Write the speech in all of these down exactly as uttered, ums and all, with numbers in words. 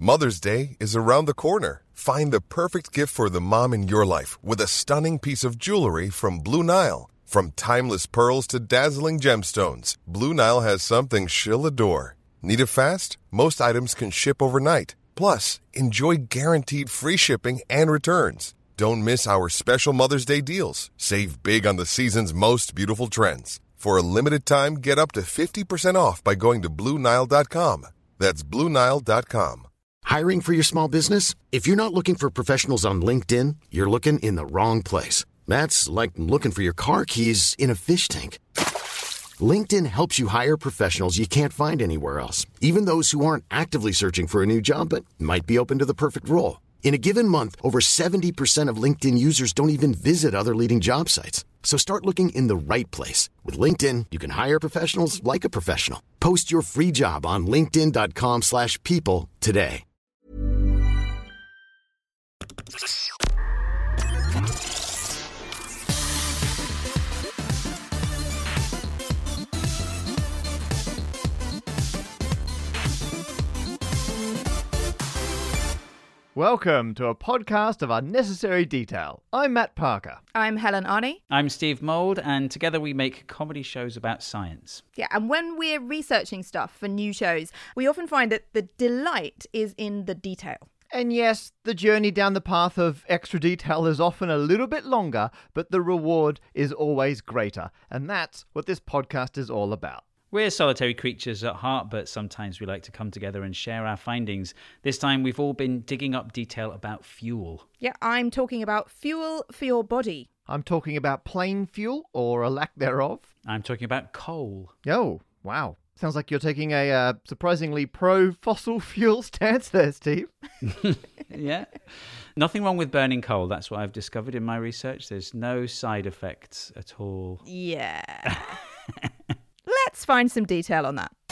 Mother's Day is around the corner. Find the perfect gift for the mom in your life with a stunning piece of jewelry from Blue Nile. From timeless pearls to dazzling gemstones, Blue Nile has something she'll adore. Need it fast? Most items can ship overnight. Plus, enjoy guaranteed free shipping and returns. Don't miss our special Mother's Day deals. Save big on the season's most beautiful trends. For a limited time, get up to fifty percent off by going to Blue Nile dot com. That's Blue Nile dot com. Hiring for your small business? If you're not looking for professionals on LinkedIn, you're looking in the wrong place. That's like looking for your car keys in a fish tank. LinkedIn helps you hire professionals you can't find anywhere else, even those who aren't actively searching for a new job but might be open to the perfect role. In a given month, over seventy percent of LinkedIn users don't even visit other leading job sites. So start looking in the right place. With LinkedIn, you can hire professionals like a professional. Post your free job on linkedin dot com slash people today. Welcome to a podcast of Unnecessary Detail. I'm Matt Parker. I'm Helen Arney. I'm Steve Mould, and together we make comedy shows about science. Yeah, and when we're researching stuff for new shows, we often find that the delight is in the detail. And yes, the journey down the path of extra detail is often a little bit longer, but the reward is always greater. And that's what this podcast is all about. We're solitary creatures at heart, but sometimes we like to come together and share our findings. This time we've all been digging up detail about fuel. Yeah, I'm talking about fuel for your body. I'm talking about plain fuel, or a lack thereof. I'm talking about coal. Oh, wow. Sounds like you're taking a uh, surprisingly pro-fossil fuel stance there, Steve. Yeah. Nothing wrong with burning coal. That's what I've discovered in my research. There's no side effects at all. Yeah. Let's find some detail on that.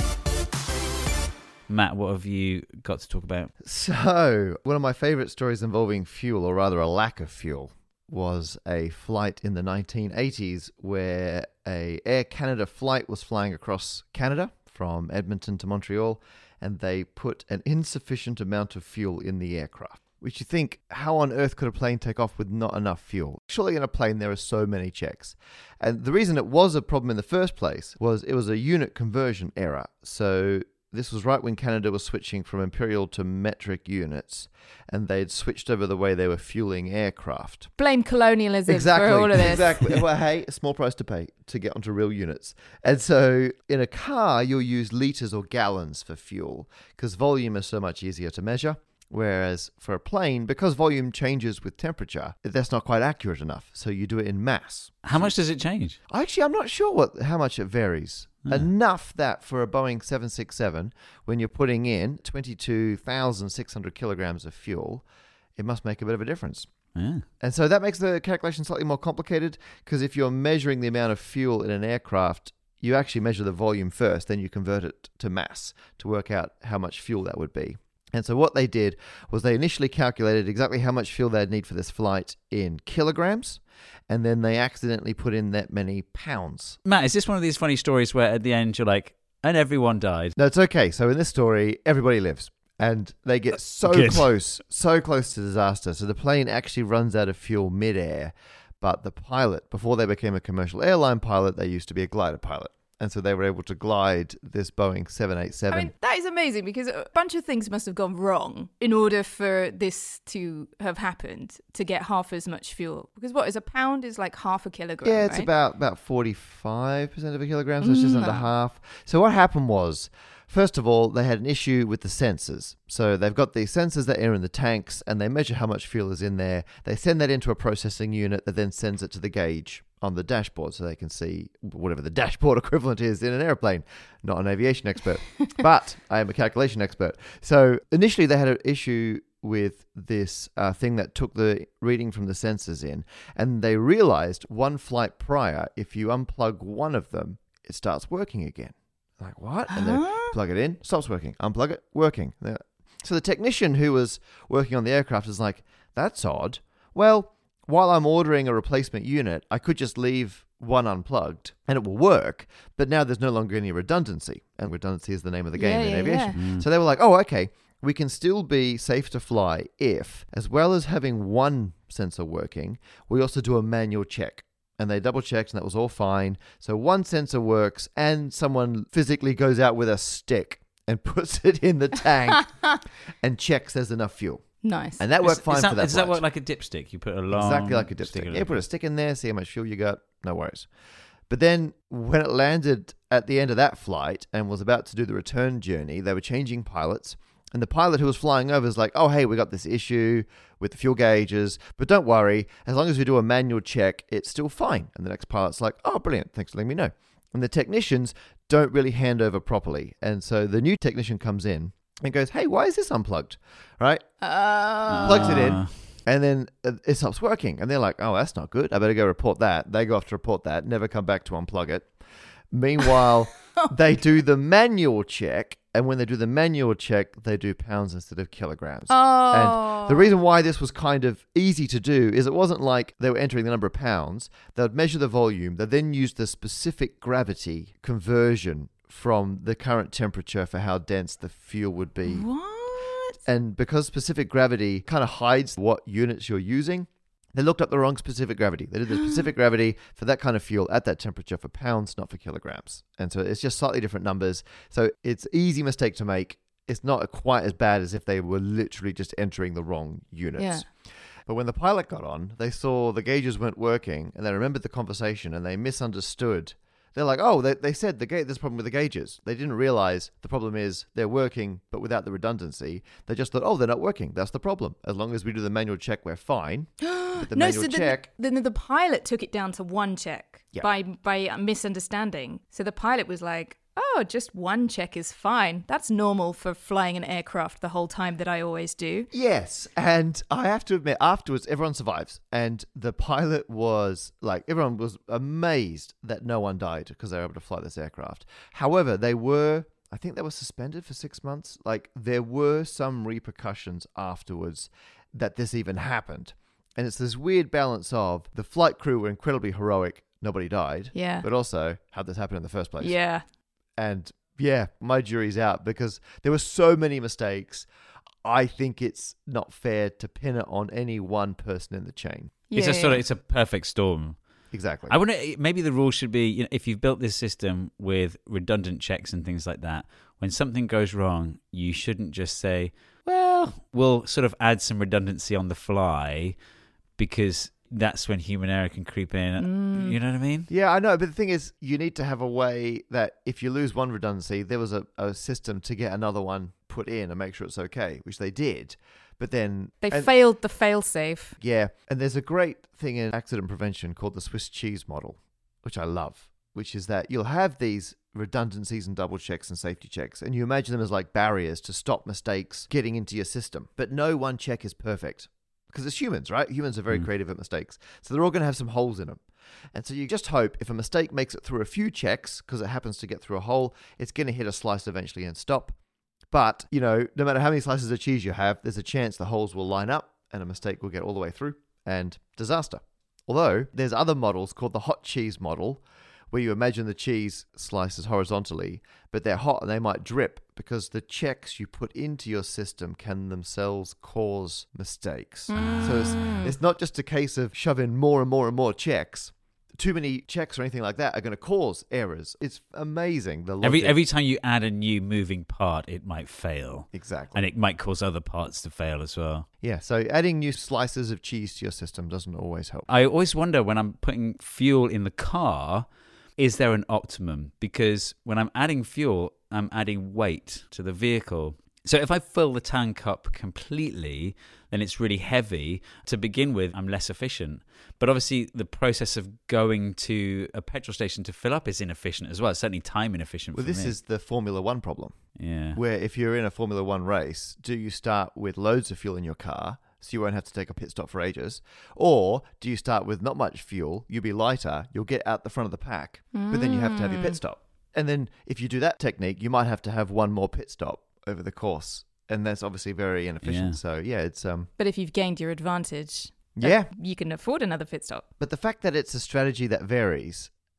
Matt, what have you got to talk about? So, one of my favourite stories involving fuel, or rather a lack of fuel, was a flight in the nineteen eighties where a Air Canada flight was flying across Canada from Edmonton to Montreal, and they put an insufficient amount of fuel in the aircraft. Which you think, how on earth could a plane take off with not enough fuel? Surely in a plane there are so many checks. And the reason it was a problem in the first place was it was a unit conversion error. So this was right when Canada was switching from imperial to metric units, and they'd switched over the way they were fueling aircraft. Blame colonialism exactly, for all of this. Exactly. Well, hey, a small price to pay to get onto real units. And so in a car, you'll use litres or gallons for fuel because volume is so much easier to measure. Whereas for a plane, because volume changes with temperature, that's not quite accurate enough. So you do it in mass. How much does it change? Actually, I'm not sure what how much it varies. Yeah. Enough that for a Boeing seven sixty-seven, when you're putting in twenty-two thousand six hundred kilograms of fuel, it must make a bit of a difference. Yeah. And so that makes the calculation slightly more complicated, because if you're measuring the amount of fuel in an aircraft, you actually measure the volume first, then you convert it to mass to work out how much fuel that would be. And so what they did was they initially calculated exactly how much fuel they'd need for this flight in kilograms, and then they accidentally put in that many pounds. Matt, is this one of these funny stories where at the end you're like, and everyone died? No, it's okay. So in this story, everybody lives. And they get so Good. close, so close to disaster. So the plane actually runs out of fuel midair. But the pilot, before they became a commercial airline pilot, they used to be a glider pilot. And so they were able to glide this Boeing seven eighty-seven. I mean, that is amazing because a bunch of things must have gone wrong in order for this to have happened, to get half as much fuel. Because what is a pound is like half a kilogram, Yeah, it's right? about, about forty-five percent of a kilogram, so it's just Mm. under half. So what happened was, first of all, they had an issue with the sensors. So they've got these sensors that are in the tanks, and they measure how much fuel is in there. They send that into a processing unit that then sends it to the gauge on the dashboard so they can see whatever the dashboard equivalent is in an airplane. Not an aviation expert, but I am a calculation expert. So initially they had an issue with this uh, thing that took the reading from the sensors in, and they realized one flight prior, if you unplug one of them, it starts working again. Like, what? And then plug it in, stops working. Unplug it, working. So the technician who was working on the aircraft is like, that's odd. Well, while I'm ordering a replacement unit, I could just leave one unplugged and it will work, but now there's no longer any redundancy. And redundancy is the name of the game Yeah, in yeah, aviation. yeah. Mm. So they were like, oh, okay, we can still be safe to fly if, as well as having one sensor working, we also do a manual check. And they double checked and that was all fine. So one sensor works and someone physically goes out with a stick and puts it in the tank and checks there's enough fuel. Nice. And that worked Is- fine is that, for that Does that flight. work like a dipstick? You put a long... Exactly like a dipstick. stick in Yeah, it. put a stick in there, see how much fuel you got, no worries. But then when it landed at the end of that flight and was about to do the return journey, they were changing pilots. And the pilot who was flying over is like, oh, hey, we got this issue with the fuel gauges, but don't worry, as long as we do a manual check, it's still fine. And the next pilot's like, oh, brilliant, thanks for letting me know. And the technicians don't really hand over properly. And so the new technician comes in and goes, hey, why is this unplugged? Right? Uh, Plugs it in. And then it stops working. And they're like, oh, that's not good. I better go report that. They go off to report that, never come back to unplug it. Meanwhile, they do the manual check. And when they do the manual check, they do pounds instead of kilograms. Oh. And the reason why this was kind of easy to do is it wasn't like they were entering the number of pounds. They'd measure the volume. They then use the specific gravity conversion from the current temperature for how dense the fuel would be. What? And because specific gravity kind of hides what units you're using, they looked up the wrong specific gravity. They did the specific gravity for that kind of fuel at that temperature for pounds, not for kilograms. And so it's just slightly different numbers. So it's an easy mistake to make. It's not quite as bad as if they were literally just entering the wrong units. Yeah. But when the pilot got on, they saw the gauges weren't working and they remembered the conversation and they misunderstood. They're like, oh, they, they said the ga- there's a problem with the gauges. They didn't realize the problem is they're working, but without the redundancy. They just thought, oh, they're not working. That's the problem. As long as we do the manual check, we're fine. But the no, manual so then check... the, then the pilot took it down to one check Yeah. by by misunderstanding. So the pilot was like, oh, just one check is fine. That's normal for flying an aircraft the whole time that I always do. Yes, and I have to admit, afterwards, everyone survives. And the pilot was like, everyone was amazed that no one died because they were able to fly this aircraft. However, they were, I think they were suspended for six months. Like, there were some repercussions afterwards that this even happened. And it's this weird balance of the flight crew were incredibly heroic, nobody died. Yeah. But also, how'd this happen in the first place? Yeah. And yeah, my jury's out because there were so many mistakes. I think it's not fair to pin it on any one person in the chain. It's Yeah, a sort yeah. of it's a perfect storm. Exactly. I wonder maybe the rule should be, you know, if you've built this system with redundant checks and things like that, when something goes wrong, you shouldn't just say, well, we'll sort of add some redundancy on the fly because that's when human error can creep in. Mm. You know what I mean? Yeah, I know. But the thing is, you need to have a way that if you lose one redundancy, there was a, a system to get another one put in and make sure it's okay, which they did. But then... They and- failed the fail-safe. Yeah. And there's a great thing in accident prevention called the Swiss cheese model, which I love, which is that you'll have these redundancies and double checks and safety checks, and you imagine them as like barriers to stop mistakes getting into your system. But no one check is perfect. Because it's humans, right? Humans are very Mm. creative at mistakes. So they're all going to have some holes in them. And so you just hope if a mistake makes it through a few checks, because it happens to get through a hole, it's going to hit a slice eventually and stop. But, you know, no matter how many slices of cheese you have, there's a chance the holes will line up and a mistake will get all the way through and disaster. Although there's other models called the hot cheese model, where you imagine the cheese slices horizontally, but they're hot and they might drip because the checks you put into your system can themselves cause mistakes. So it's, it's not just a case of shoving more and more and more checks. Too many checks or anything like that are going to cause errors. It's amazing. The Every logic- every time you add a new moving part, it might fail. Exactly. And it might cause other parts to fail as well. Yeah, so adding new slices of cheese to your system doesn't always help. I always wonder when I'm putting fuel in the car, is there an optimum? Because when I'm adding fuel, I'm adding weight to the vehicle. So if I fill the tank up completely, then it's really heavy. To begin with, I'm less efficient. But obviously, the process of going to a petrol station to fill up is inefficient as well. It's certainly time inefficient Well, for this me. is the Formula One problem, Yeah. where if you're in a Formula One race, do you start with loads of fuel in your car, so you won't have to take a pit stop for ages? Or do you start with not much fuel, you'll be lighter, you'll get out the front of the pack, but then you have to have your pit stop. And then if you do that technique, you might have to have one more pit stop over the course. And that's obviously very inefficient. Yeah. So, yeah, it's... um. But if you've gained your advantage, Yeah. you can afford another pit stop. But the fact that it's a strategy that varies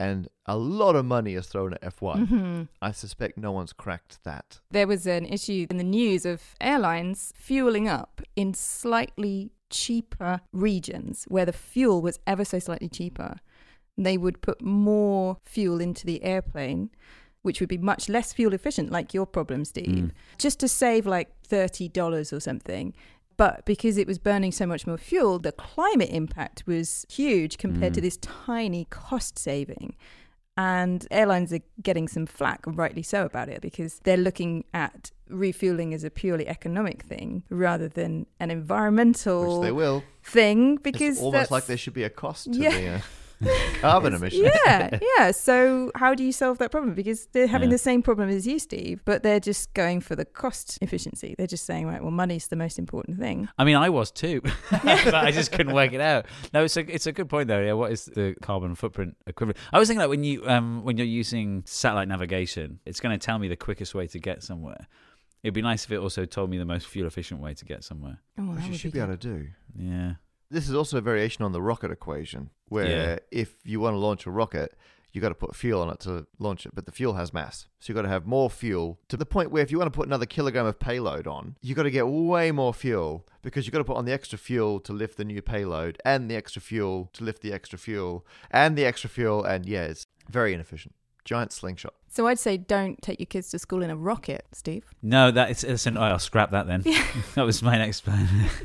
and a lot of money is thrown at F one. Mm-hmm. I suspect no one's cracked that. There was an issue in the news of airlines fueling up in slightly cheaper regions where the fuel was ever so slightly cheaper. They would put more fuel into the airplane, which would be much less fuel efficient, like your problem, Steve, mm. just to save like thirty dollars or something. But because it was burning so much more fuel, the climate impact was huge compared mm. to this tiny cost saving. And airlines are getting some flack, rightly so, about it, because they're looking at refueling as a purely economic thing rather than an environmental Which they will. thing. Because it's almost like there should be a cost to yeah. the... Uh... carbon emissions. Yeah, yeah. So how do you solve that problem? Because they're having yeah. the same problem as you, Steve, but they're just going for the cost efficiency. They're just saying, right, well, money's the most important thing. I mean, I was too, but I just couldn't work it out. No, it's a it's a good point though. Yeah, what is the carbon footprint equivalent? I was thinking like when you um when you're using satellite navigation, it's going to tell me the quickest way to get somewhere. It'd be nice if it also told me the most fuel efficient way to get somewhere. Oh, well, Which you should be, be able to do. Yeah. This is also a variation on the rocket equation, where yeah. if you want to launch a rocket, you got to put fuel on it to launch it, but the fuel has mass. So you got to have more fuel to the point where if you want to put another kilogram of payload on, you got to get way more fuel because you got to put on the extra fuel to lift the new payload and the extra fuel to lift the extra fuel and the extra fuel. And yeah, it's very inefficient. Giant slingshot. So I'd say don't take your kids to school in a rocket, Steve. No, that is, listen, I'll scrap that then. That was my next plan.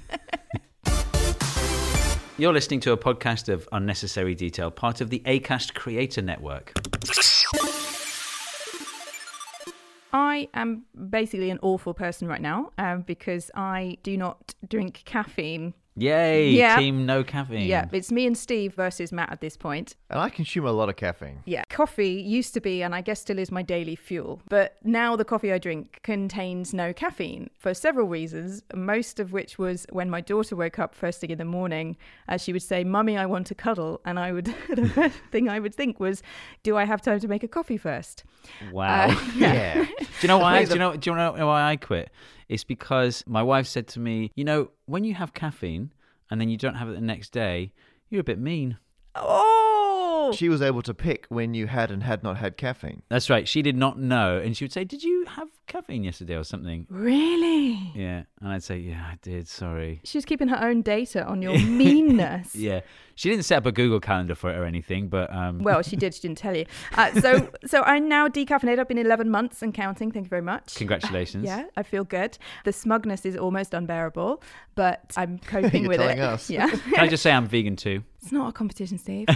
You're listening to a podcast of Unnecessary Detail, part of the Acast Creator Network. I am basically an awful person right now um, because I do not drink caffeine. Yay, yeah. Team no caffeine. Yeah, it's me and Steve versus Matt at this point. And I consume a lot of caffeine. Yeah, coffee used to be, and I guess still is, my daily fuel. But now the coffee I drink contains no caffeine for several reasons, most of which was when my daughter woke up first thing in the morning, uh, she would say, "Mummy, I want to cuddle." And I would, the first thing I would think was, do I have time to make a coffee first? Wow. Uh, yeah. yeah. Do you know why? I, do you know? Do you know why I quit? It's because my wife said to me, you know, when you have caffeine and then you don't have it the next day, you're a bit mean. Oh! She was able to pick when you had and had not had caffeine. That's right. She did not know. And she would say, did you have caffeine yesterday or something? Really? Yeah. And I'd say, yeah, I did. Sorry. She's keeping her own data on your meanness. Yeah. She didn't set up a Google Calendar for it or anything, but... Um... Well, she did. She didn't tell you. Uh, so so I'm now decaffeinated. I've been eleven months and counting. Thank you very much. Congratulations. Uh, yeah, I feel good. The smugness is almost unbearable, but I'm coping You're with telling it. Us. Yeah. Can I just say I'm vegan too? It's not a competition, Steve.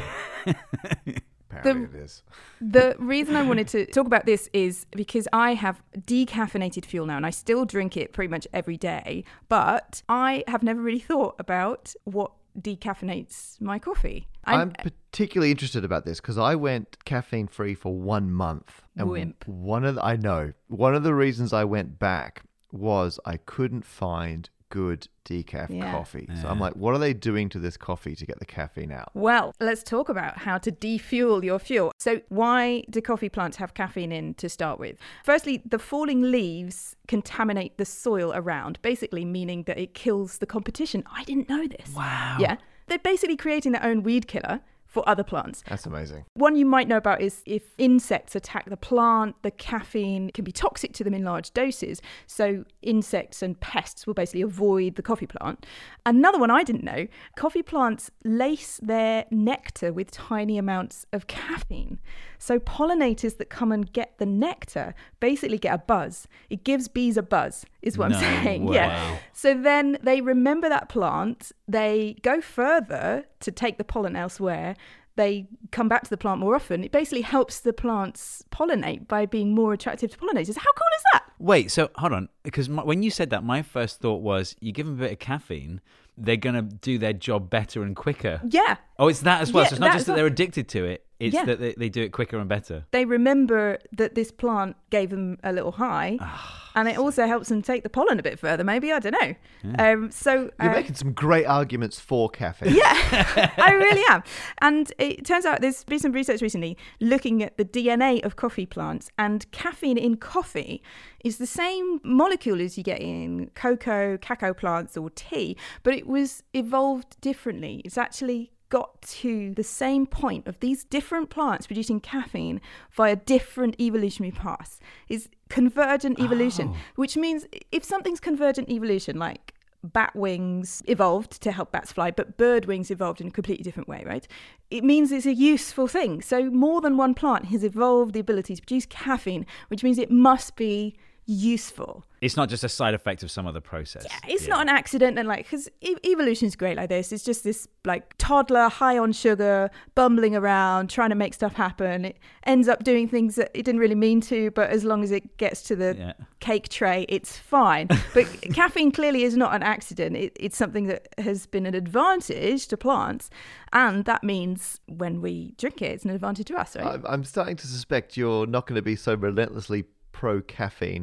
Apparently the, it is. The reason I wanted to talk about this is because I have decaffeinated fuel now, and I still drink it pretty much every day, but I have never really thought about what decaffeinates my coffee. I'm, I'm particularly interested about this because I went caffeine free for one month. And Wimp. One of the, I know. One of the reasons I went back was I couldn't find good decaf yeah. coffee. Yeah. So I'm like, what are they doing to this coffee to get the caffeine out? Well, let's talk about how to defuel your fuel. So why do coffee plants have caffeine in to start with? Firstly, the falling leaves contaminate the soil around, basically meaning that it kills the competition. I didn't know this. Wow. Yeah. They're basically creating their own weed killer for other plants. That's amazing. One you might know about is if insects attack the plant, the caffeine can be toxic to them in large doses. So insects and pests will basically avoid the coffee plant. Another one I didn't know, coffee plants lace their nectar with tiny amounts of caffeine. So pollinators that come and get the nectar basically get a buzz. It gives bees a buzz, is what No I'm saying. way. Yeah. So then they remember that plant, they go further to take the pollen elsewhere, they come back to the plant more often. It basically helps the plants pollinate by being more attractive to pollinators. How cool is that? Wait, so hold on. Because my, when you said that, my first thought was you give them a bit of caffeine, they're going to do their job better and quicker. Yeah. Oh, it's that as well. Yeah, so it's not that just as that well. they're addicted to it. It's Yeah. that they, they do it quicker and better. They remember that this plant gave them a little high, and it also helps them take the pollen a bit further, maybe. I don't know. Yeah. Um, so You're uh, making some great arguments for caffeine. Yeah, I really am. And it turns out there's been some research recently looking at the D N A of coffee plants, and caffeine in coffee is the same molecule as you get in cocoa, cacao plants or tea, but it was evolved differently. It's actually got to the same point of these different plants producing caffeine via different evolutionary paths. It's convergent evolution, Oh. which means if something's convergent evolution, like bat wings evolved to help bats fly, but bird wings evolved in a completely different way, right? It means it's a useful thing. So more than one plant has evolved the ability to produce caffeine, which means it must be useful. It's not just a side effect of some other process. Yeah, it's not an accident, and like, because e- evolution is great like this. It's just this like toddler high on sugar, bumbling around, trying to make stuff happen. It ends up doing things that it didn't really mean to, but as long as it gets to the Yeah. cake tray, it's fine. But caffeine clearly is not an accident. It, it's something that has been an advantage to plants, and that means when we drink it, it's an advantage to us, right? I'm, I'm starting to suspect you're not going to be so relentlessly pro caffeine.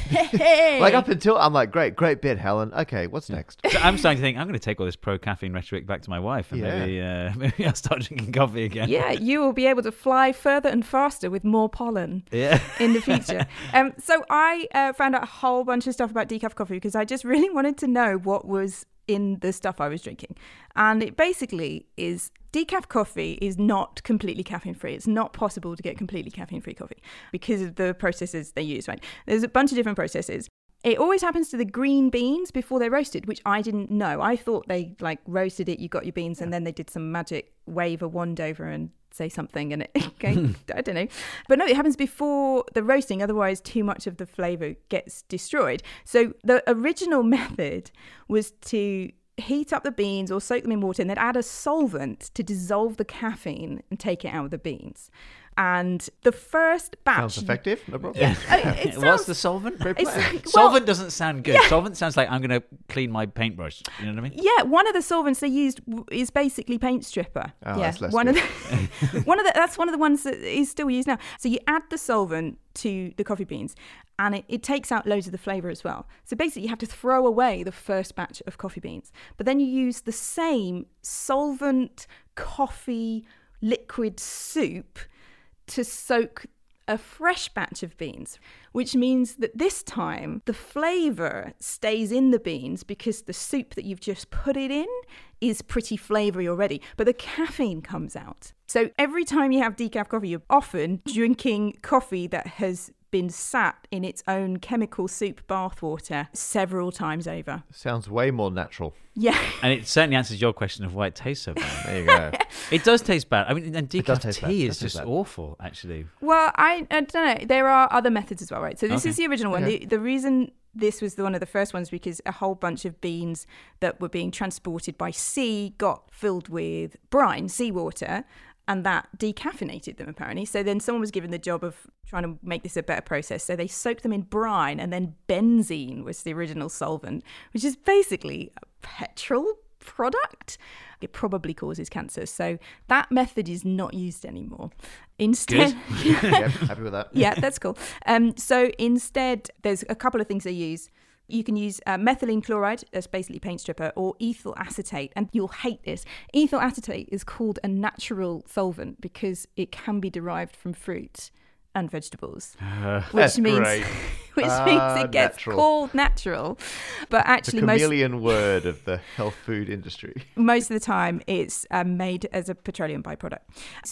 Hey! Like up until I'm like, great, great bit, Helen. Okay, what's next? So I'm starting to think I'm going to take all this pro caffeine rhetoric back to my wife, and Yeah. maybe uh, maybe I'll start drinking coffee again. Yeah, you will be able to fly further and faster with more pollen. Yeah. In the future. um, so I uh, found out a whole bunch of stuff about decaf coffee because I just really wanted to know what was in the stuff I was drinking. And it basically is decaf coffee is not completely caffeine free. It's not possible to get completely caffeine free coffee because of the processes they use, right? There's a bunch of different processes. It always happens to the green beans before they're roasted, which I didn't know. I thought they like roasted it, you got your beans, and then they did some magic wave a wand over and say something and it okay, I don't know. But no, it happens before the roasting, otherwise too much of the flavour gets destroyed. So the original method was to heat up the beans or soak them in water and then add a solvent to dissolve the caffeine and take it out of the beans. And the first batch... Sounds effective, no problem. Yeah, it, it What's sounds- the solvent? It's like- well- Solvent doesn't sound good. Solvent sounds like I'm going to clean my paintbrush. You know what I mean? Yeah, one of the solvents they used w- is basically paint stripper. Oh, yeah, that's less one good. of the one of the that's one of the ones that is still used now. So you add the solvent to the coffee beans, and it, it takes out loads of the flavour as well. So basically, you have to throw away the first batch of coffee beans, but then you use the same solvent coffee liquid soup to soak a fresh batch of beans, which means that this time the flavour stays in the beans because the soup that you've just put it in is pretty flavoury already, but the caffeine comes out. So every time you have decaf coffee, you're often drinking coffee that has been sat in its own chemical soup bathwater several times over. Sounds way more natural. Yeah. And it certainly answers your question of why it tastes so bad. There you go. It does taste bad. I mean, and It does decaf taste bad. tea It is does taste just bad. awful, actually. Well, I, I don't know. There are other methods as well, right? So this Okay. is the original one. Okay. The, the reason this was the one of the first ones because a whole bunch of beans that were being transported by sea got filled with brine, seawater, and that decaffeinated them apparently. So then someone was given the job of trying to make this a better process. So they soaked them in brine, and then benzene was the original solvent, which is basically a petrol product. It probably causes cancer. So that method is not used anymore. Instead, Yep, happy with that. yeah, that's cool. Um, so instead, there's a couple of things they use. You can use uh, methylene chloride, that's basically paint stripper, or ethyl acetate. And you'll hate this. Ethyl acetate is called a natural solvent because it can be derived from fruit and vegetables, which That's means great. which Ah, means it gets natural. called natural. But The actually, most chameleon word of the health food industry. most of the time it's um, made as a petroleum byproduct.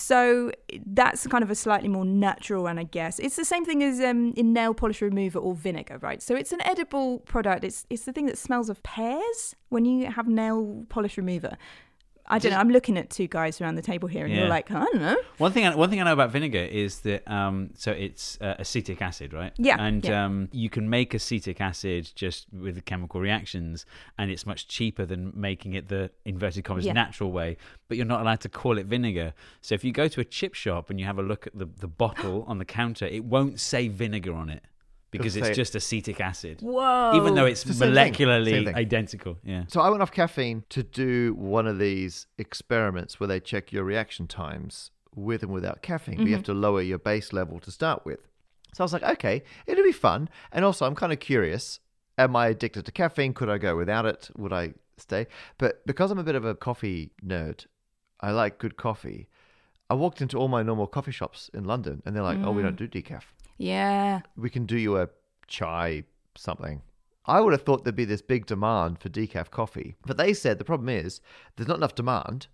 So that's kind of a slightly more natural one, I guess. It's the same thing as um, in nail polish remover or vinegar, right? So it's an edible product. It's it's the thing that smells of pears when you have nail polish remover. I don't know. I'm looking at two guys around the table here, and Yeah. you're like, I don't know. One thing, I, one thing I know about vinegar is that um, so it's uh, acetic acid, right? Yeah, And yeah. Um, you can make acetic acid just with the chemical reactions, and it's much cheaper than making it the inverted commas Yeah. natural way. But you're not allowed to call it vinegar. So if you go to a chip shop and you have a look at the the bottle on the counter, it won't say vinegar on it because It'll it's say- just acetic acid. Whoa. Even though it's It's the same thing. Same molecularly thing. identical. Yeah. So I went off caffeine to do one of these experiments where they check your reaction times with and without caffeine. But you have to lower your base level to start with. So I was like, okay, it'll be fun. And also, I'm kind of curious. Am I addicted to caffeine? Could I go without it? Would I stay? But because I'm a bit of a coffee nerd, I like good coffee. I walked into all my normal coffee shops in London and they're like, oh, we don't do decaf. Yeah. We can do you a chai something. I would have thought there'd be this big demand for decaf coffee. But they said the problem is there's not enough demand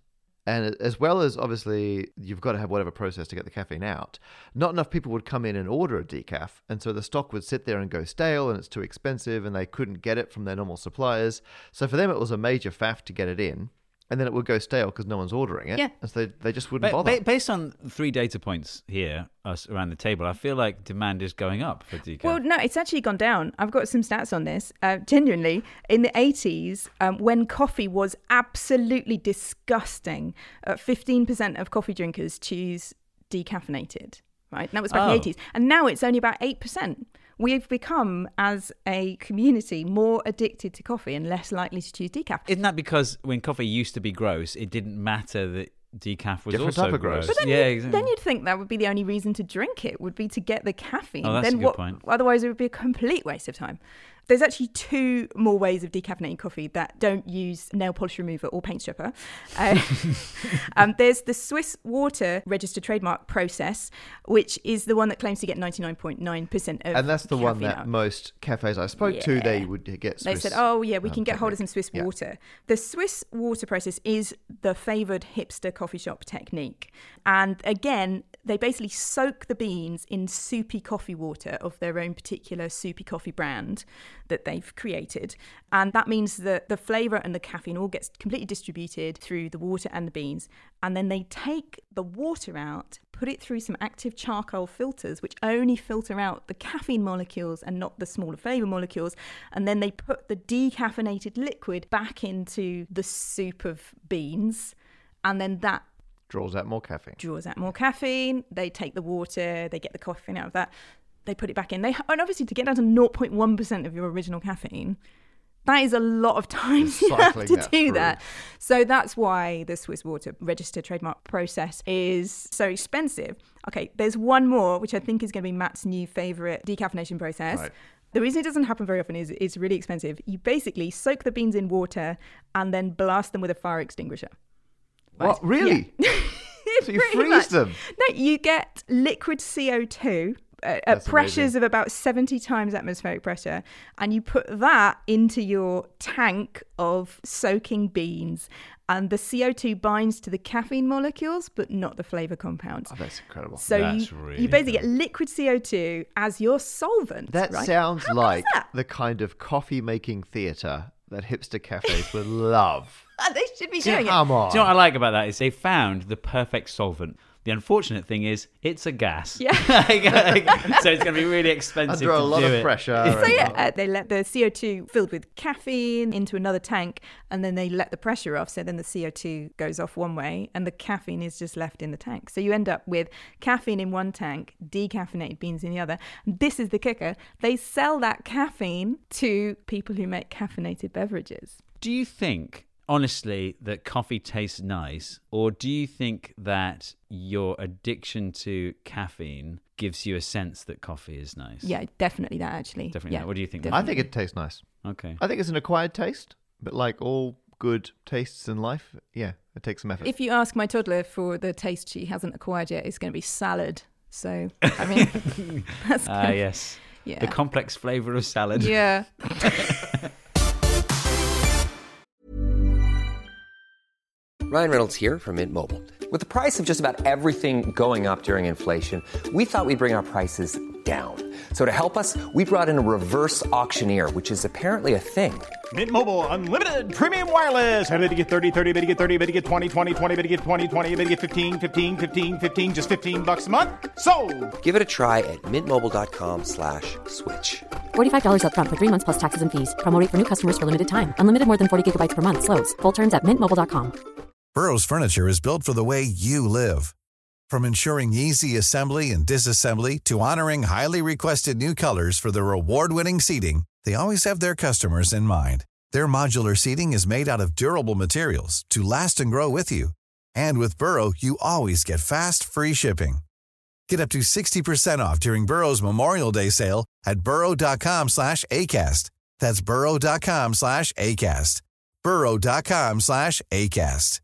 And as well as, obviously, you've got to have whatever process to get the caffeine out, not enough people would come in and order a decaf. And so the stock would sit there and go stale, and it's too expensive, and they couldn't get it from their normal suppliers. So for them, it was a major faff to get it in. And then it would go stale because no one's ordering it. Yeah. And so they, they just wouldn't Ba- bother. ba- based on three data points here, us around the table, I feel like demand is going up for decaf. Well, no, it's actually gone down. I've got some stats on this. Uh, genuinely, in the eighties, um, when coffee was absolutely disgusting, uh, fifteen percent of coffee drinkers choose decaffeinated, right? And that was back in Oh. the eighties. And now it's only about eight percent. We've become, as a community, more addicted to coffee and less likely to choose decaf. Isn't that because when coffee used to be gross, it didn't matter that decaf was Different also type of gross. gross? But then, yeah, you'd, exactly. then you'd think that would be the only reason to drink it, would be to get the caffeine. Oh, that's then a good what, point. Otherwise, it would be a complete waste of time. There's actually two more ways of decaffeinating coffee that don't use nail polish remover or paint stripper. Uh, um, there's the Swiss Water registered trademark process, which is the one that claims to get ninety-nine point nine percent of And that's the one caffeine that out. most cafes I spoke to, Yeah. they would get They Swiss. said, oh, yeah, we um, can get hold of some technique. Swiss Yeah. water. The Swiss water process is the favoured hipster coffee shop technique. And again, they basically soak the beans in soupy coffee water of their own particular soupy coffee brand that they've created. And that means that the flavour and the caffeine all gets completely distributed through the water and the beans. And then they take the water out, put it through some active charcoal filters, which only filter out the caffeine molecules and not the smaller flavour molecules. And then they put the decaffeinated liquid back into the soup of beans. And then that Draws out more caffeine. draws out more caffeine. They take the water, they get the caffeine out of that, they put it back in. They and obviously to get down to zero point one percent of your original caffeine, that is a lot of time you have Cycling to that do through. that. So that's why the Swiss Water registered trademark process is so expensive. Okay, there's one more, which I think is going to be Matt's new favourite decaffeination process. Right. The reason it doesn't happen very often is it's really expensive. You basically soak the beans in water and then blast them with a fire extinguisher. Right. What? Really? Yeah. So you Pretty freeze much. them? No, you get liquid C O two uh, at That's pressures amazing. of about seventy times atmospheric pressure, and you put that into your tank of soaking beans, and the C O two binds to the caffeine molecules, but not the flavour compounds. Oh, that's incredible. So That's you, really you basically good. get liquid C O two as your solvent. That right? sounds How good is like that? the kind of coffee-making theatre that hipster cafes would love. They should be doing it. Come on. Do you know what I like about that is they found the perfect solvent. The unfortunate thing is it's a gas. Yeah. So it's going to be really expensive Under a to lot do of it. pressure. So yeah, uh, they let the C O two filled with caffeine into another tank, and then they let the pressure off. So then the C O two goes off one way, and the caffeine is just left in the tank. So you end up with caffeine in one tank, decaffeinated beans in the other. This is the kicker: they sell that caffeine to people who make caffeinated beverages. Do you think, honestly, that coffee tastes nice, or do you think that your addiction to caffeine gives you a sense that coffee is nice? Yeah, definitely that actually. Definitely Yeah, that. What do you think? I think it tastes nice. Okay. I think it's an acquired taste, but like all good tastes in life, yeah, it takes some effort. If you ask my toddler for the taste she hasn't acquired yet, it's going to be salad. So I mean, that's Ah, gonna- yes. yeah, The complex flavour of salad. yeah. Ryan Reynolds here from Mint Mobile. With the price of just about everything going up during inflation, we thought we'd bring our prices down. So to help us, we brought in a reverse auctioneer, which is apparently a thing. Mint Mobile Unlimited Premium Wireless. How to get thirty, thirty, bit to get thirty, bit to get twenty, twenty, twenty, bit to get twenty, twenty, bit to get fifteen, fifteen, fifteen, fifteen, just fifteen bucks a month? Sold! Give it a try at mintmobile.com slash switch. forty-five dollars up front for three months plus taxes and fees. Promo rate for new customers for limited time. Unlimited more than forty gigabytes per month. Slows full terms at mint mobile dot com. Burrow's furniture is built for the way you live. From ensuring easy assembly and disassembly to honoring highly requested new colors for their award-winning seating, they always have their customers in mind. Their modular seating is made out of durable materials to last and grow with you. And with Burrow, you always get fast, free shipping. Get up to sixty percent off during Burrow's Memorial Day sale at burrow.com slash ACAST. That's burrow.com slash ACAST. burrow.com slash ACAST.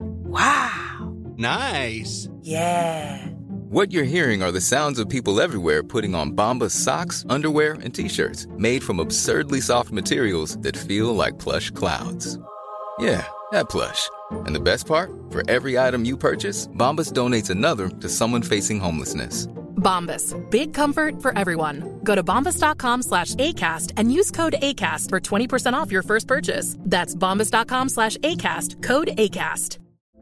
Nice. Yeah. What you're hearing are the sounds of people everywhere putting on Bombas socks, underwear, and T-shirts made from absurdly soft materials that feel like plush clouds. Yeah, that plush. And the best part? For every item you purchase, Bombas donates another to someone facing homelessness. Bombas. Big comfort for everyone. Go to bombas.com slash ACAST and use code ACAST for twenty percent off your first purchase. That's bombas.com slash ACAST. Code ACAST.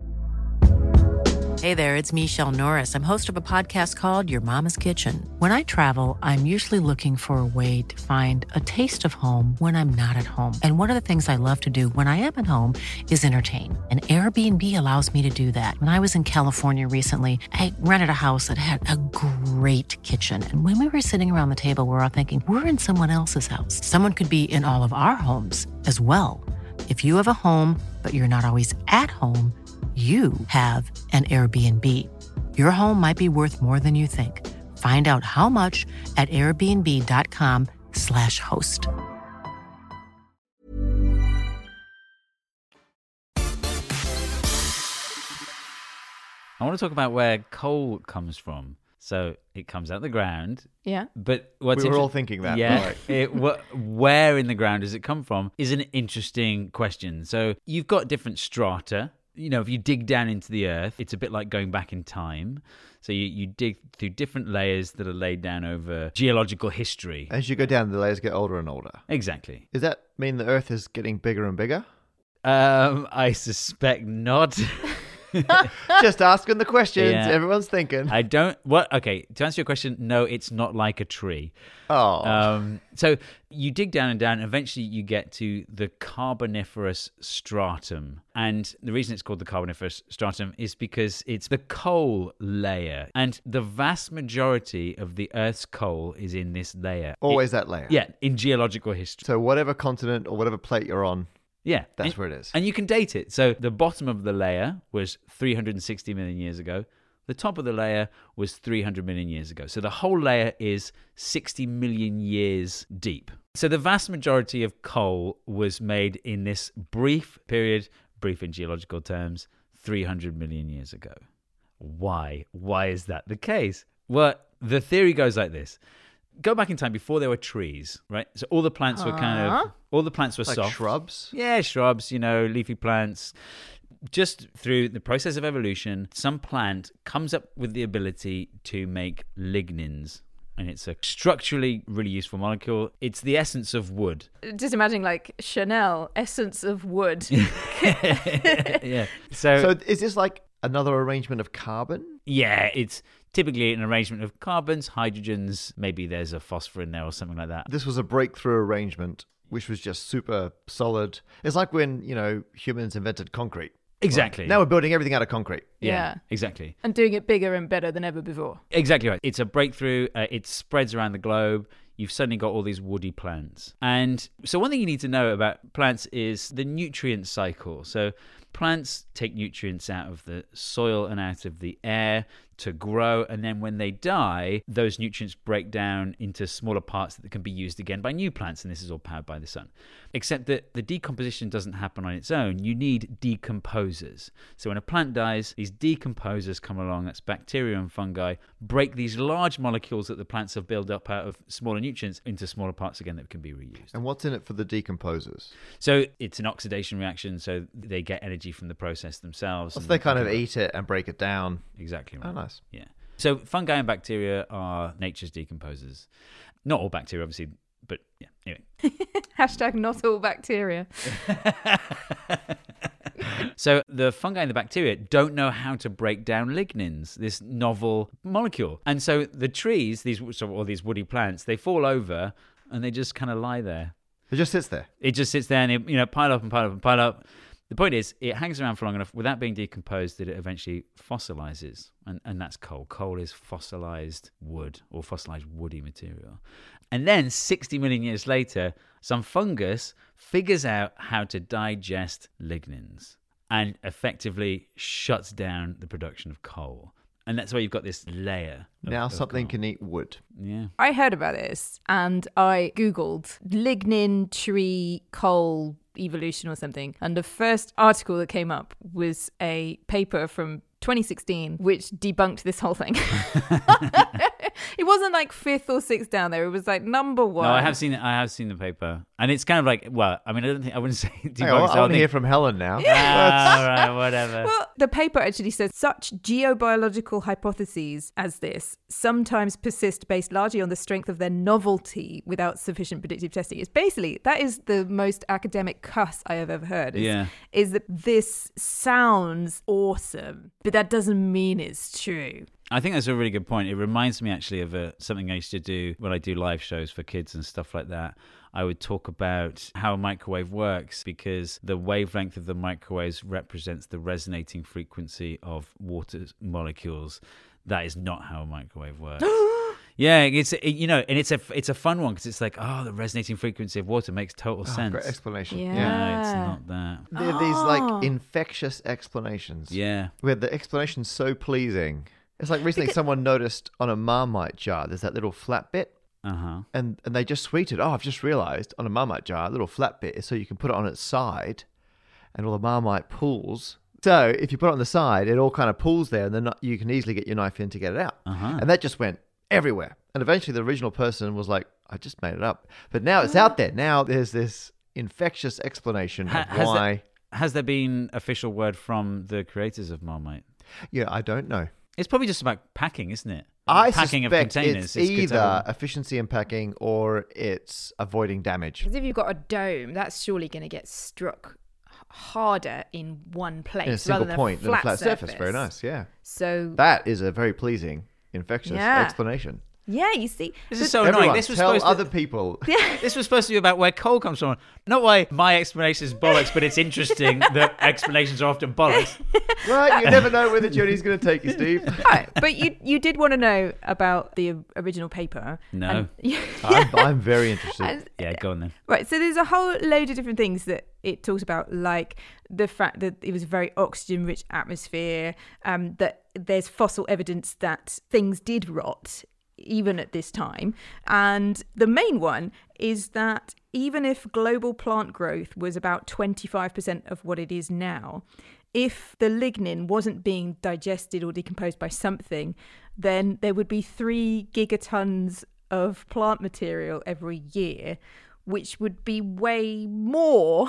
Hey there, it's Michelle Norris. I'm host of a podcast called Your Mama's Kitchen. When I travel, I'm usually looking for a way to find a taste of home when I'm not at home. And one of the things I love to do when I am at home is entertain. And Airbnb allows me to do that. When I was in California recently, I rented a house that had a great kitchen. And when we were sitting around the table, we were all thinking, we're in someone else's house. Someone could be in all of our homes as well. If you have a home, but you're not always at home, you have an Airbnb. Your home might be worth more than you think. Find out how much at airbnb.com slash host. I want to talk about where coal comes from. So it comes out the ground. Yeah. But what's we were inter- all thinking that. Yeah. Right. it, wh- where in the ground does it come from is an interesting question. So you've got different strata. You know, if you dig down into the earth, it's a bit like going back in time. So you, you dig through different layers that are laid down over geological history. As you go down, the layers get older and older. Exactly. Does that mean the Earth is getting bigger and bigger? Um, I suspect not. Just asking the questions. Yeah. Everyone's thinking. I don't. What? Okay. To answer your question, no, it's not like a tree. Oh. Um, so you dig down and down, and eventually you get to the Carboniferous stratum. And the reason it's called the Carboniferous stratum is because it's the coal layer. And the vast majority of the Earth's coal is in this layer. Always it, that layer. Yeah, in geological history. So whatever continent or whatever plate you're on, yeah, that's and, where it is. And you can date it. So the bottom of the layer was three hundred sixty million years ago. The top of the layer was three hundred million years ago. So the whole layer is sixty million years deep. So the vast majority of coal was made in this brief period, brief in geological terms, three hundred million years ago. Why? Why is that the case? Well, the theory goes like this. Go back in time before there were trees, right? So all the plants were kind of, all the plants were like soft. shrubs? Yeah, shrubs, you know, leafy plants. Just through the process of evolution, some plant comes up with the ability to make lignins. And it's a structurally really useful molecule. It's the essence of wood. Just imagine like Chanel, essence of wood. Yeah. So, So is this like another arrangement of carbon? yeah, it's typically an arrangement of carbons, hydrogens, maybe there's a phosphor in there or something like that. This was a breakthrough arrangement, which was just super solid. It's like when, you know, humans invented concrete. Exactly. Right? Now we're building everything out of concrete. Yeah, Yeah. exactly. And doing it bigger and better than ever before. Exactly right. It's a breakthrough. Uh, it spreads around the globe. You've suddenly got all these woody plants. And so one thing you need to know about plants is the nutrient cycle. So plants take nutrients out of the soil and out of the air to grow, and then when they die, those nutrients break down into smaller parts that can be used again by new plants, and this is all powered by the sun. Except that the decomposition doesn't happen on its own. You need decomposers. So when a plant dies, these decomposers come along, that's bacteria and fungi, break these large molecules that the plants have built up out of smaller nutrients into smaller parts again that can be reused. And what's in it for the decomposers? So it's an oxidation reaction, so they get energy from the process themselves. So and they kind of can- eat it and break it down. Exactly right. Oh, nice. Yeah. So fungi and bacteria are nature's decomposers. Not all bacteria, obviously, but yeah. Anyway. Hashtag not all bacteria. So the fungi and the bacteria don't know how to break down lignins, this novel molecule. And so the trees, these so all these woody plants, they fall over and they just kind of lie there. It just sits there. It just sits there and it, you know, pile up and pile up and pile up. The point is, it hangs around for long enough without being decomposed that it eventually fossilizes. And, and that's coal. Coal is fossilized wood or fossilized woody material. And then sixty million years later, some fungus figures out how to digest lignins and effectively shuts down the production of coal. And that's why you've got this layer. Of, Now of something coal. can eat wood. Yeah. I heard about this and I Googled lignin, tree, coal, evolution or something. And the first article that came up was a paper from twenty sixteen, which debunked this whole thing. It wasn't like fifth or sixth down there. It was like number one. No, I have seen it. I have seen the paper, and it's kind of like, well, I mean, I don't think I wouldn't say. Hey, I want to hear from Helen now. Ah, all right, whatever. Well, the paper actually says such geobiological hypotheses as this sometimes persist based largely on the strength of their novelty without sufficient predictive testing. It's basically, that is the most academic cuss I have ever heard. Is, Yeah. is that this sounds awesome, but that doesn't mean it's true. I think that's a really good point. It reminds me actually of a, something I used to do when I do live shows for kids and stuff like that. I would talk about how a microwave works because the wavelength of the microwaves represents the resonating frequency of water molecules. That is not how a microwave works. Yeah, it's it, you know, and it's a it's a fun one because it's like, oh, the resonating frequency of water makes total Oh, sense. great explanation. Yeah. No, it's not that. There are these like Oh. infectious explanations. Yeah. Where the explanation's so pleasing. It's like recently someone noticed on a Marmite jar, there's that little flat bit. Uh huh. And and they just tweeted, oh, I've just realised on a Marmite jar, a little flat bit is so you can put it on its side and all the Marmite pools. So if you put it on the side, it all kind of pools there and then not, you can easily get your knife in to get it out. Uh-huh. And that just went everywhere. And eventually the original person was like, I just made it up. But now it's out there. Now there's this infectious explanation Ha- of has why. There, has there been official word from the creators of Marmite? Yeah, I don't know. It's probably just about packing, isn't it? I packing of suspect containers. it's It's good to either have a- efficiency in packing or it's avoiding damage. Because if you've got a dome, that's surely going to get struck harder in one place In a single rather than point a than flat, a flat surface. surface. Very nice, yeah. So That is a very pleasing, infectious Yeah. explanation. yeah, you see, This but- is so Everyone, annoying. This was tell supposed to- other people. This was supposed to be about where coal comes from. Not why my explanation is bollocks, but it's interesting that explanations are often bollocks. Right, you never know where the journey's going to take you, Steve. Right, but you you did want to know about the original paper. No. And- yeah. I'm, I'm very interested. And- Yeah, go on then. Right, so there's a whole load of different things that it talks about, like the fact that it was a very oxygen-rich atmosphere, um, that there's fossil evidence that things did rot even at this time. And the main one is that even if global plant growth was about twenty-five percent of what it is now, if the lignin wasn't being digested or decomposed by something, then there would be three gigatons of plant material every year, which would be way more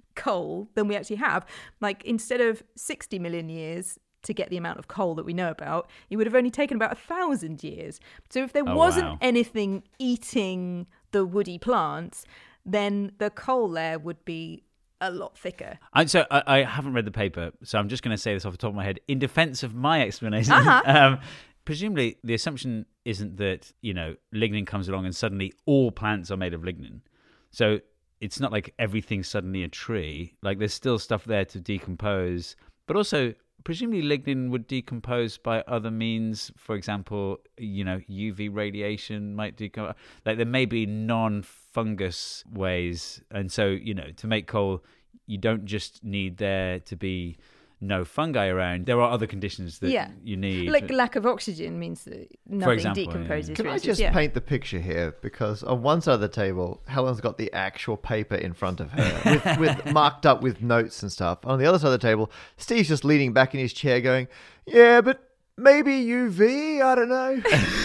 coal than we actually have. Like, instead of sixty million years to get the amount of coal that we know about, it would have only taken about a thousand years. So if there Oh, wasn't wow. anything eating the woody plants, then the coal layer would be a lot thicker. I, so I, I haven't read the paper, so I'm just going to say this off the top of my head in defense of my explanation. Uh-huh. um, presumably, the assumption isn't that, you know, lignin comes along and suddenly all plants are made of lignin. So it's not like everything's suddenly a tree. Like, there's still stuff there to decompose, but also presumably lignin would decompose by other means. For example, you know, U V radiation might decompose. Like, there may be non-fungus ways. And so, you know, to make coal, you don't just need there to be no fungi around. There are other conditions that Yeah. you need. Like, lack of oxygen means that nothing example, yeah. decomposes. Can for I instance. just Yeah. paint the picture here? Because on one side of the table, Helen's got the actual paper in front of her, with, with marked up with notes and stuff. On the other side of the table, Steve's just leaning back in his chair, going, "Yeah, but maybe U V. I don't know."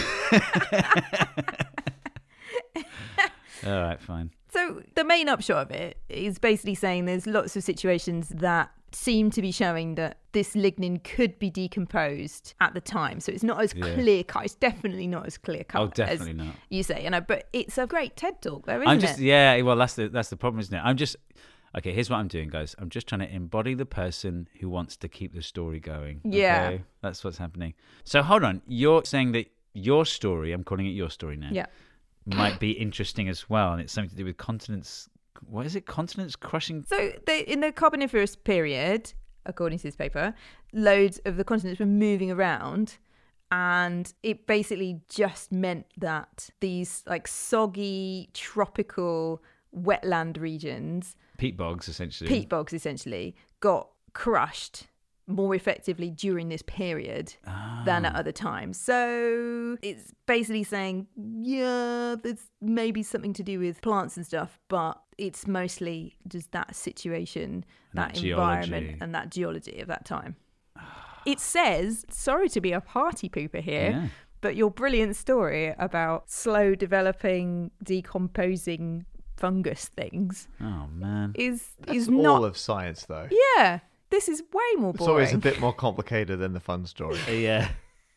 All right, fine. So the main upshot of it is basically saying there's lots of situations that seem to be showing that this lignin could be decomposed at the time. So it's not as Yeah. clear cut. It's definitely not as clear cut Oh, definitely as not. you say. And I, but it's a great TED talk, though, isn't I'm just it? yeah. Well, that's the that's the problem, isn't it? I'm just okay. Here's what I'm doing, guys. I'm just trying to embody the person who wants to keep the story going. Yeah. Okay? That's what's happening. So hold on. You're saying that your story, I'm calling it your story now, Yeah. might be interesting as well, and it's something to do with continents. What is it? Continents crushing. So they, in the Carboniferous period, according to this paper, loads of the continents were moving around, and it basically just meant that these like soggy tropical wetland regions, Peat bogs, essentially. peat bogs essentially, got crushed more effectively during this period than at other times. So it's basically saying, yeah, there's maybe something to do with plants and stuff, but it's mostly just that situation, that, That environment geology. and that geology of that time. It says, sorry to be a party pooper here, Yeah. But your brilliant story about slow developing, decomposing fungus things Oh, man. is That's is all not. of science, though. Yeah, this is way more It's boring. always a bit more complicated than the fun story. Yeah.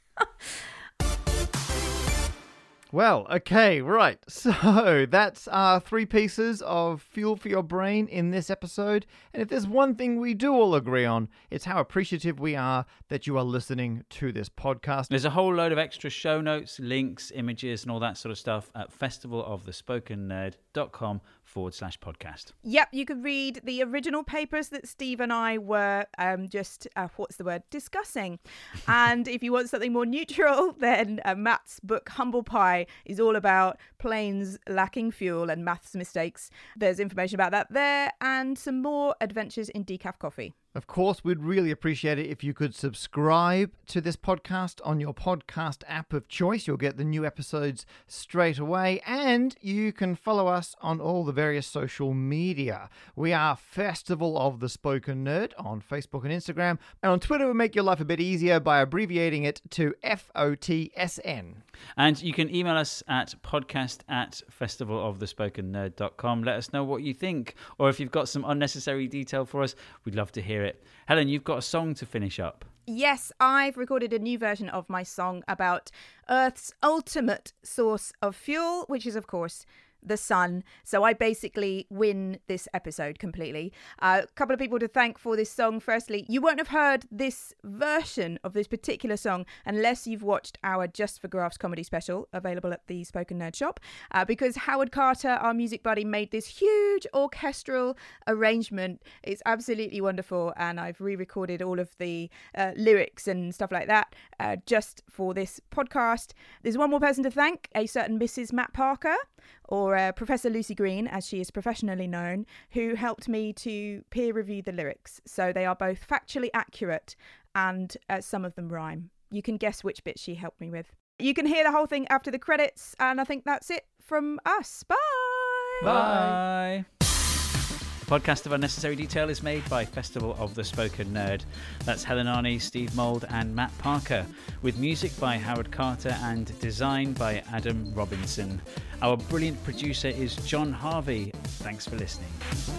Well, okay, right. So that's our three pieces of fuel for your brain in this episode. And if there's one thing we do all agree on, it's how appreciative we are that you are listening to this podcast. There's a whole load of extra show notes, links, images, and all that sort of stuff at festivalofthespokennerd.com forward slash podcast. Yep, you could read the original papers that Steve and I were um, just, uh, what's the word, discussing. And if you want something more neutral, then uh, Matt's book, Humble Pie, is all about planes lacking fuel and maths mistakes. There's information about that there and some more adventures in decaf coffee. Of course, we'd really appreciate it if you could subscribe to this podcast on your podcast app of choice. You'll get the new episodes straight away, and you can follow us on all the various social media. We are Festival of the Spoken Nerd on Facebook and Instagram, and on Twitter we make your life a bit easier by abbreviating it to F O T S N. And you can email us at podcast at festivalofthespokennerd dot com. Let us know what you think, or if you've got some unnecessary detail for us, we'd love to hear it. Helen, you've got a song to finish up. Yes, I've recorded a new version of my song about Earth's ultimate source of fuel, which is, of course, the sun. So I basically win this episode completely. Uh, a couple of people to thank for this song. Firstly, you won't have heard this version of this particular song unless you've watched our Just for Graphs comedy special available at the Spoken Nerd shop, uh, because Howard Carter, our music buddy, made this huge orchestral arrangement. It's absolutely wonderful, and I've re-recorded all of the uh, lyrics and stuff like that uh, just for this podcast. There's one more person to thank, a certain Missus Matt Parker, or uh, Professor Lucy Green, as she is professionally known, who helped me to peer review the lyrics. So they are both factually accurate, and uh, some of them rhyme. You can guess which bit she helped me with. You can hear the whole thing after the credits, and I think that's it from us. Bye! Bye! The podcast of Unnecessary Detail is made by Festival of the Spoken Nerd. That's Helen Arney, Steve Mould and Matt Parker, with music by Howard Carter and design by Adam Robinson. Our brilliant producer is John Harvey. Thanks for listening.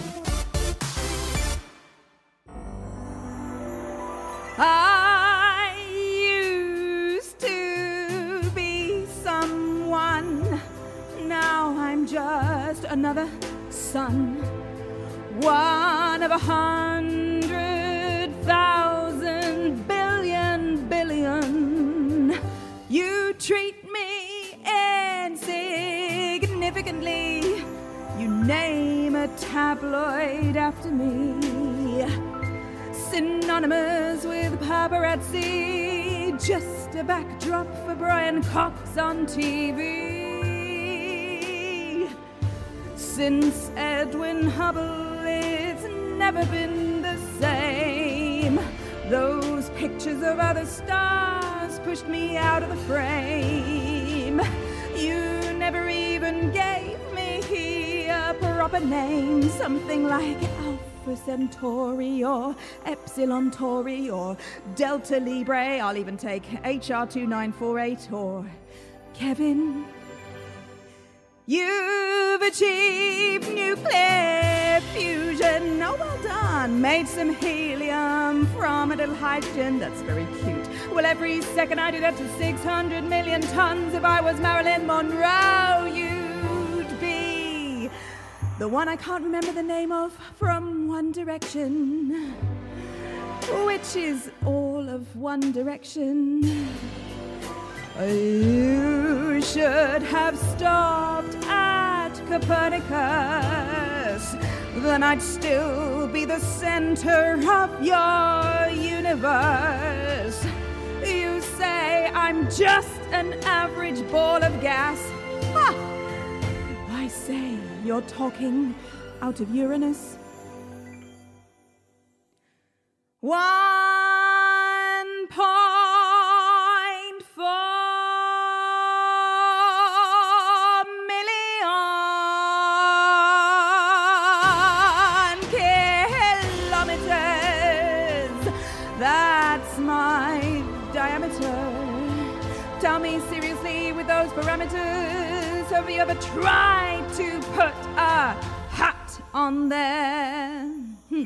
I used to be someone, now I'm just another son. One of a hundred thousand billion billion. You treat me insignificantly. You name a tabloid after me. Synonymous with paparazzi. Just a backdrop for Brian Cox on T V. Since Edwin Hubble, it's never been the same. Those pictures of other stars pushed me out of the frame. You never even gave me a proper name. Something like Alpha Centauri or Epsilon Tauri or Delta Libre. I'll even take H R two nine four eight or Kevin. You've achieved nuclear fusion. Oh, well done. Made some helium from a little hydrogen. That's very cute. Well, every second I do that to six hundred million tons. If I was Marilyn Monroe, you'd be the one I can't remember the name of from One Direction, which is all of One Direction. You should have stopped at Copernicus. Then I'd still be the center of your universe. You say I'm just an average ball of gas. Ha! I say you're talking out of Uranus. One point four kilometers. That's my diameter. Tell me seriously, with those parameters, have you ever tried to put a hat on there? Hmm.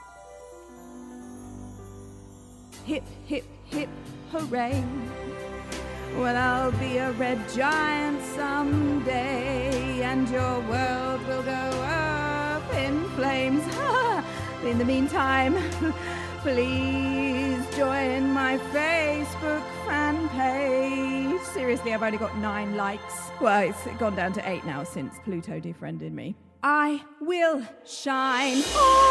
Hip, hip, hip, hooray. Well, I'll be a red giant someday, and your world will go up in flames. In the meantime, please join my Facebook fan page. Seriously, I've only got nine likes. Well, it's gone down to eight now since Pluto defriended me. I will shine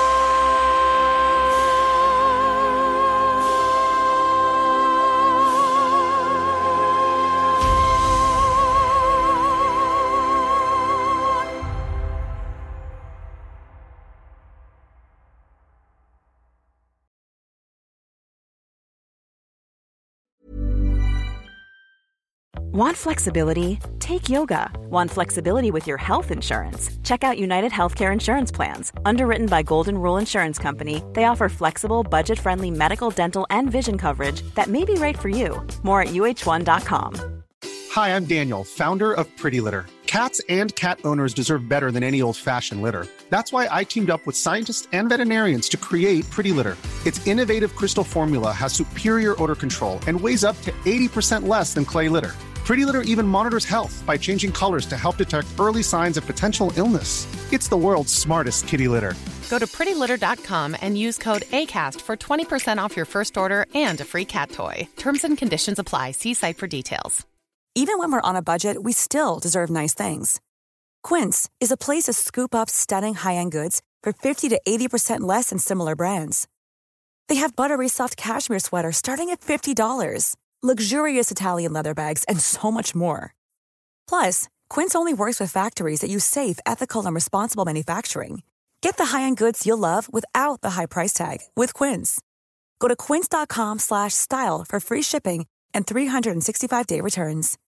Want flexibility? Take yoga. Want flexibility with your health insurance? Check out United Healthcare Insurance Plans. Underwritten by Golden Rule Insurance Company, they offer flexible, budget-friendly medical, dental, and vision coverage that may be right for you. More at U H one dot com. Hi, I'm Daniel, founder of Pretty Litter. Cats and cat owners deserve better than any old-fashioned litter. That's why I teamed up with scientists and veterinarians to create Pretty Litter. Its innovative crystal formula has superior odor control and weighs up to eighty percent less than clay litter. Pretty Litter even monitors health by changing colors to help detect early signs of potential illness. It's the world's smartest kitty litter. Go to pretty litter dot com and use code ACAST for twenty percent off your first order and a free cat toy. Terms and conditions apply. See site for details. Even when we're on a budget, we still deserve nice things. Quince is a place to scoop up stunning high-end goods for fifty to eighty percent less than similar brands. They have buttery soft cashmere sweaters starting at fifty dollars, luxurious Italian leather bags, and so much more. Plus, Quince only works with factories that use safe, ethical, and responsible manufacturing. Get the high-end goods you'll love without the high price tag with Quince. Go to quince dot com slash style for free shipping and three sixty-five day returns.